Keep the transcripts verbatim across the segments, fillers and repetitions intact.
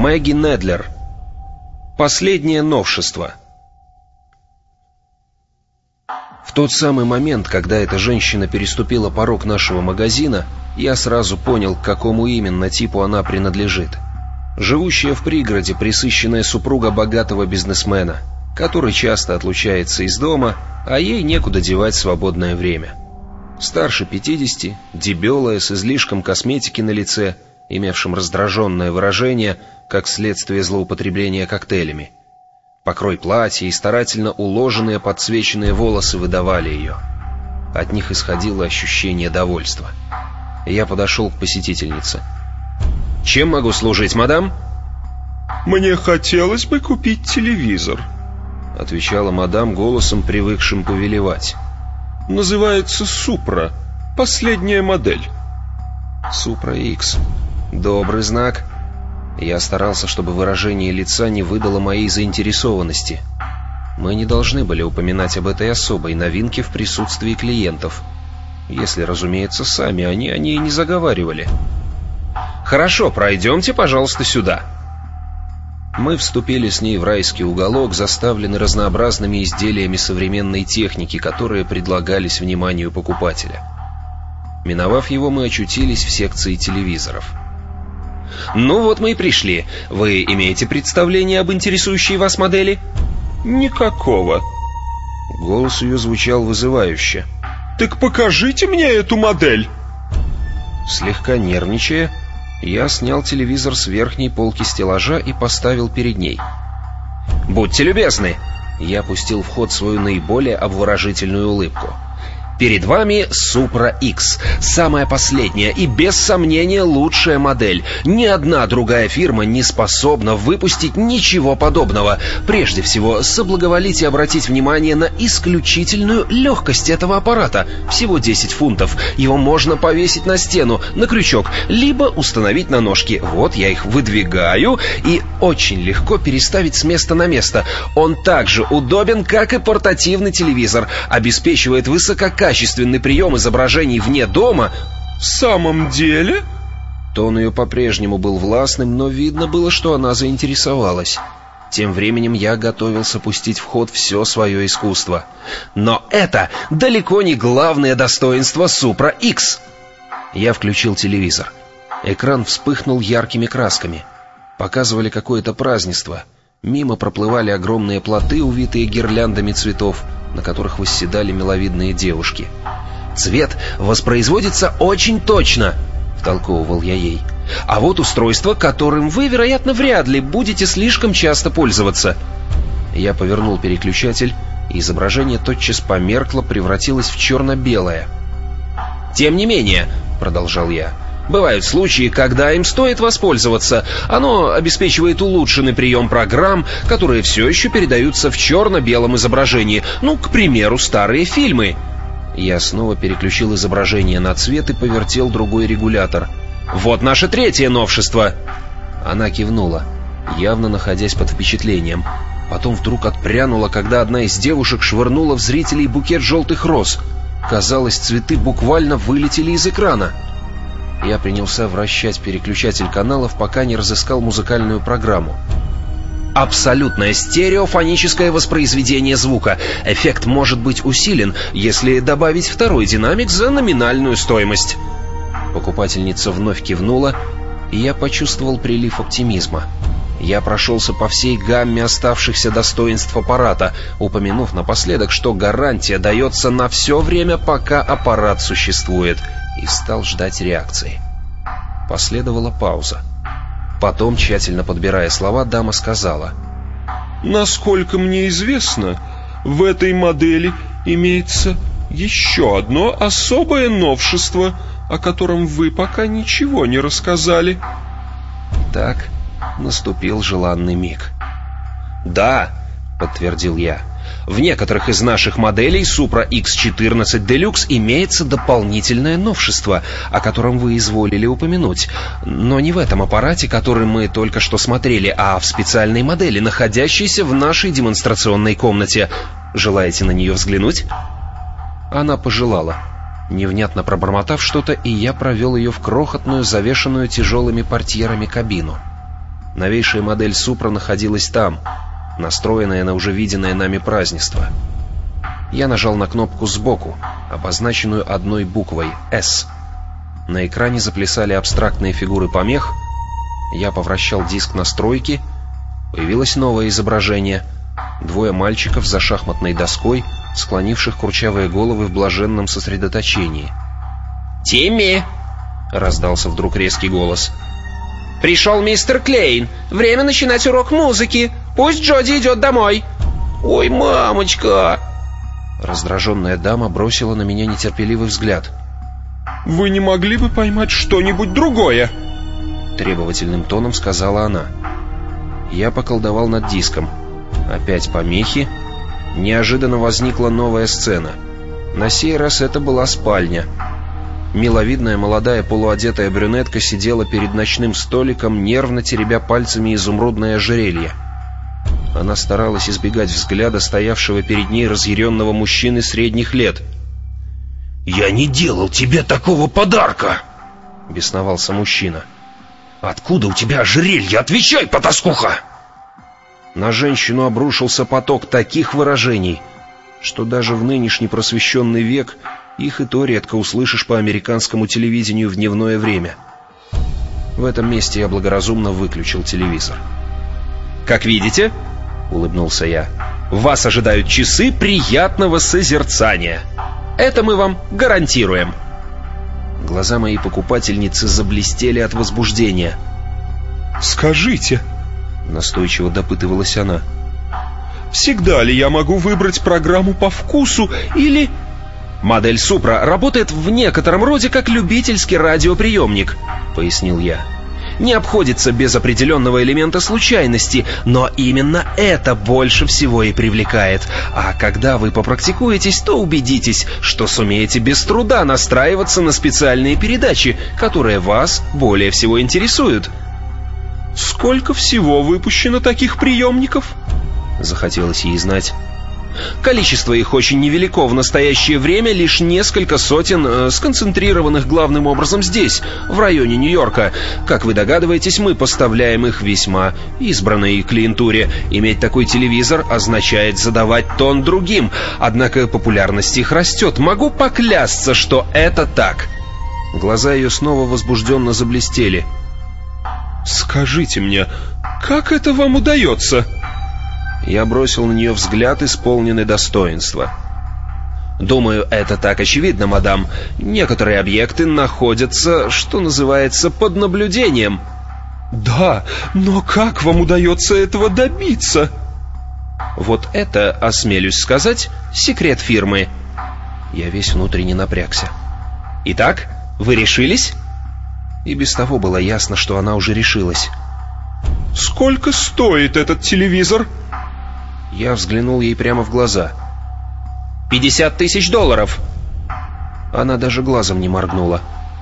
Мэгги Недлер. Последнее новшество. В тот самый момент, когда эта женщина переступила порог нашего магазина, я сразу понял, к какому именно типу она принадлежит. Живущая в пригороде пресыщенная супруга богатого бизнесмена, который часто отлучается из дома, а ей некуда девать свободное время. Старше пятидесяти, дебелая, с излишком косметики на лице, имевшим раздраженное выражение, как следствие злоупотребления коктейлями. Покрой платья и старательно уложенные подсвеченные волосы выдавали ее. От них исходило ощущение довольства. Я подошел к посетительнице. «Чем могу служить, мадам?» «Мне хотелось бы купить телевизор», — отвечала мадам голосом, привыкшим повелевать. «Называется Супра. Последняя модель». Супра Икс. Добрый знак. Я старался, чтобы выражение лица не выдало моей заинтересованности. Мы не должны были упоминать об этой особой новинке в присутствии клиентов. Если, разумеется, сами они о ней не заговаривали. «Хорошо, пройдемте, пожалуйста, сюда». Мы вступили с ней в райский уголок, заставленный разнообразными изделиями современной техники, которые предлагались вниманию покупателя. Миновав его, мы очутились в секции телевизоров. «Ну вот мы и пришли. Вы имеете представление об интересующей вас модели?» «Никакого». Голос ее звучал вызывающе. «Так покажите мне эту модель!» Слегка нервничая, я снял телевизор с верхней полки стеллажа и поставил перед ней. «Будьте любезны!» Я пустил в ход свою наиболее обворожительную улыбку. «Перед вами Супра Икс, самая последняя и без сомнения лучшая модель. Ни одна другая фирма не способна выпустить ничего подобного. Прежде всего, соблаговолите обратить внимание на исключительную легкость этого аппарата. Всего десять фунтов. Его можно повесить на стену, на крючок, либо установить на ножки. Вот я их выдвигаю, и очень легко переставить с места на место. Он также удобен, как и портативный телевизор, обеспечивает высококачественный качественный прием изображений вне дома». «В самом деле?» Тон ее по-прежнему был властным, но видно было, что она заинтересовалась. Тем временем я готовился пустить в ход все свое искусство. «Но это далеко не главное достоинство Супра Икс!» Я включил телевизор. Экран вспыхнул яркими красками. Показывали какое-то празднество. Мимо проплывали огромные плоты, увитые гирляндами цветов, на которых восседали миловидные девушки. «Цвет воспроизводится очень точно», — втолковывал я ей. «А вот устройство, которым вы, вероятно, вряд ли будете слишком часто пользоваться». Я повернул переключатель, и изображение тотчас померкло, превратилось в черно-белое. «Тем не менее», — продолжал я, — «бывают случаи, когда им стоит воспользоваться. Оно обеспечивает улучшенный прием программ, которые все еще передаются в черно-белом изображении. Ну, к примеру, старые фильмы». Я снова переключил изображение на цвет и повертел другой регулятор. «Вот наше третье новшество!» Она кивнула, явно находясь под впечатлением. Потом вдруг отпрянула, когда одна из девушек швырнула в зрителей букет желтых роз. Казалось, цветы буквально вылетели из экрана. Я принялся вращать переключатель каналов, пока не разыскал музыкальную программу. Абсолютное стереофоническое воспроизведение звука. Эффект может быть усилен, если добавить второй динамик за номинальную стоимость. Покупательница вновь кивнула, и я почувствовал прилив оптимизма. Я прошелся по всей гамме оставшихся достоинств аппарата, упомянув напоследок, что гарантия дается на все время, пока аппарат существует, и стал ждать реакции. Последовала пауза. Потом, тщательно подбирая слова, дама сказала: «Насколько мне известно, в этой модели имеется еще одно особое новшество, о котором вы пока ничего не рассказали». Так наступил желанный миг. «Да», — подтвердил я, — «в некоторых из наших моделей Supra икс четырнадцать Deluxe имеется дополнительное новшество, о котором вы изволили упомянуть. Но не в этом аппарате, который мы только что смотрели, а в специальной модели, находящейся в нашей демонстрационной комнате. Желаете на нее взглянуть?» Она пожелала, невнятно пробормотав что-то, и я провел ее в крохотную, завешенную тяжелыми портьерами кабину. Новейшая модель Supra находилась там, настроенная на уже виденное нами празднество. Я нажал на кнопку сбоку, обозначенную одной буквой «С». На экране заплясали абстрактные фигуры помех. Я повращал диск настройки. Появилось новое изображение. Двое мальчиков за шахматной доской, склонивших курчавые головы в блаженном сосредоточении. «Тимми!» — раздался вдруг резкий голос. «Пришел мистер Клейн. Время начинать урок музыки. Пусть Джоди идет домой». «Ой, мамочка!» Раздраженная дама бросила на меня нетерпеливый взгляд. «Вы не могли бы поймать что-нибудь другое?» Требовательным тоном сказала она. Я поколдовал над диском. Опять помехи. Неожиданно возникла новая сцена. На сей раз это была спальня. Миловидная молодая полуодетая брюнетка сидела перед ночным столиком, нервно теребя пальцами изумрудное ожерелье. Она старалась избегать взгляда стоявшего перед ней разъяренного мужчины средних лет. «Я не делал тебе такого подарка!» — бесновался мужчина. «Откуда у тебя ожерелье? Отвечай, потаскуха!» На женщину обрушился поток таких выражений, что даже в нынешний просвещенный век их и то редко услышишь по американскому телевидению в дневное время. В этом месте я благоразумно выключил телевизор. «Как видите, — улыбнулся я, — вас ожидают часы приятного созерцания. Это мы вам гарантируем». Глаза моей покупательницы заблестели от возбуждения. «Скажите, — настойчиво допытывалась она, — всегда ли я могу выбрать программу по вкусу или...» «Модель Supra работает в некотором роде как любительский радиоприемник», — пояснил я. «Не обходится без определенного элемента случайности, но именно это больше всего и привлекает. А когда вы попрактикуетесь, то убедитесь, что сумеете без труда настраиваться на специальные передачи, которые вас более всего интересуют». «Сколько всего выпущено таких приемников?» — захотелось ей знать. Количество их очень невелико в настоящее время, лишь несколько сотен, э, сконцентрированных главным образом здесь, в районе Нью-Йорка. Как вы догадываетесь, мы поставляем их весьма избранной клиентуре. Иметь такой телевизор означает задавать тон другим, однако популярность их растет. Могу поклясться, что это так». Глаза ее снова возбужденно заблестели. «Скажите мне, как это вам удается?» Я бросил на нее взгляд, исполненный достоинства. «Думаю, это так очевидно, мадам. Некоторые объекты находятся, что называется, под наблюдением». «Да, но как вам удается этого добиться?» «Вот это, осмелюсь сказать, секрет фирмы». Я весь внутренне напрягся. «Итак, вы решились?» И без того было ясно, что она уже решилась. «Сколько стоит этот телевизор?» Я взглянул ей прямо в глаза. «Пятьдесят тысяч долларов!» Она даже глазом не моргнула.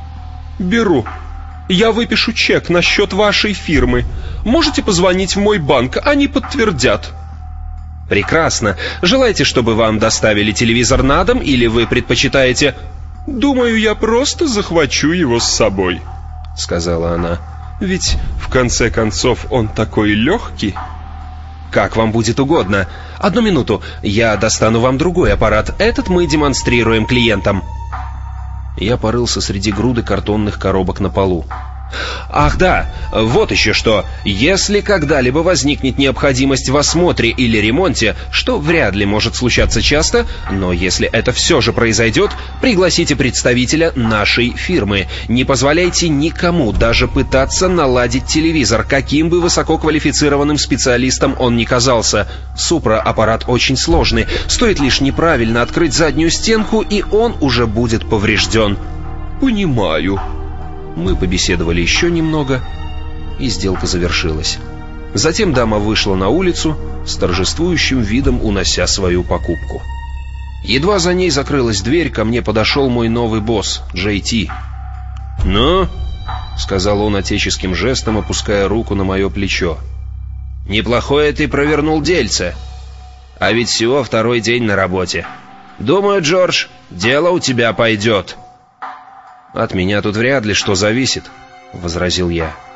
«Беру. Я выпишу чек на счет вашей фирмы. Можете позвонить в мой банк, они подтвердят». «Прекрасно. Желаете, чтобы вам доставили телевизор на дом, или вы предпочитаете...» «Думаю, я просто захвачу его с собой», — сказала она. «Ведь, в конце концов, он такой легкий». «Как вам будет угодно. Одну минуту, я достану вам другой аппарат. Этот мы демонстрируем клиентам». Я порылся среди груды картонных коробок на полу. «Ах да, вот еще что. Если когда-либо возникнет необходимость в осмотре или ремонте, что вряд ли может случаться часто, но если это все же произойдет, пригласите представителя нашей фирмы. Не позволяйте никому даже пытаться наладить телевизор, каким бы высококвалифицированным специалистом он ни казался. Supra аппарат очень сложный. Стоит лишь неправильно открыть заднюю стенку, и он уже будет поврежден». «Понимаю». Мы побеседовали еще немного, и сделка завершилась. Затем дама вышла на улицу, с торжествующим видом унося свою покупку. Едва за ней закрылась дверь, ко мне подошел мой новый босс, Джей Ти. «Ну?» — сказал он отеческим жестом, опуская руку на мое плечо. «Неплохое ты провернул дельце. А ведь всего второй день на работе. Думаю, Джордж, дело у тебя пойдет». «От меня тут вряд ли что зависит», — возразил я.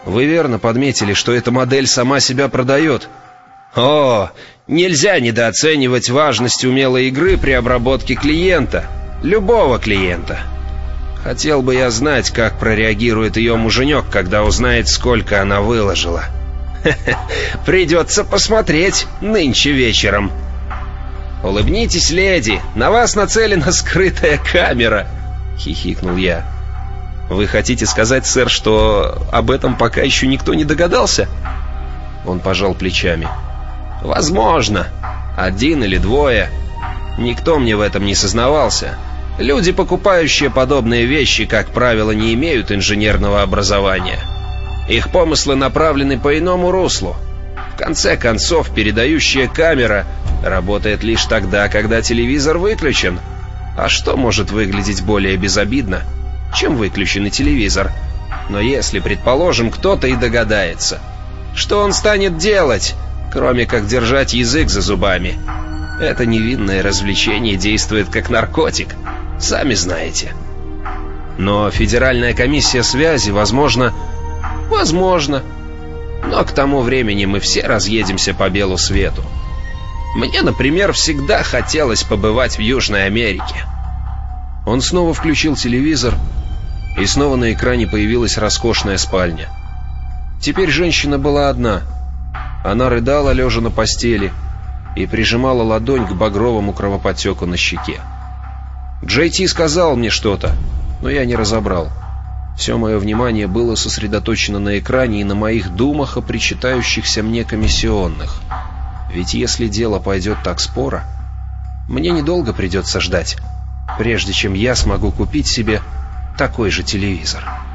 Вы верно подметили, что эта модель сама себя продает. О, нельзя недооценивать важность умелой игры при обработке клиента. Любого клиента. Хотел бы я знать, как прореагирует ее муженек, когда узнает, сколько она выложила. Придется посмотреть нынче вечером. «Улыбнитесь, леди, на вас нацелена скрытая камера», — хихикнул я. «Вы хотите сказать, сэр, что об этом пока еще никто не догадался?» Он пожал плечами. «Возможно. Один или двое. Никто мне в этом не сознавался. Люди, покупающие подобные вещи, как правило, не имеют инженерного образования. Их помыслы направлены по иному руслу. В конце концов, передающая камера работает лишь тогда, когда телевизор выключен. А что может выглядеть более безобидно, чем выключенный телевизор? Но если, предположим, кто-то и догадается, что он станет делать, кроме как держать язык за зубами? Это невинное развлечение действует как наркотик, сами знаете. Но Федеральная комиссия связи, возможно... Возможно. Но к тому времени мы все разъедемся по белу свету. Мне, например, всегда хотелось побывать в Южной Америке». Он снова включил телевизор, и снова на экране появилась роскошная спальня. Теперь женщина была одна. Она рыдала, лежа на постели, и прижимала ладонь к багровому кровоподтеку на щеке. Джей Ти сказал мне что-то, но я не разобрал. Все мое внимание было сосредоточено на экране и на моих думах о причитающихся мне комиссионных. Ведь если дело пойдет так споро, мне недолго придется ждать, прежде чем я смогу купить себе такой же телевизор.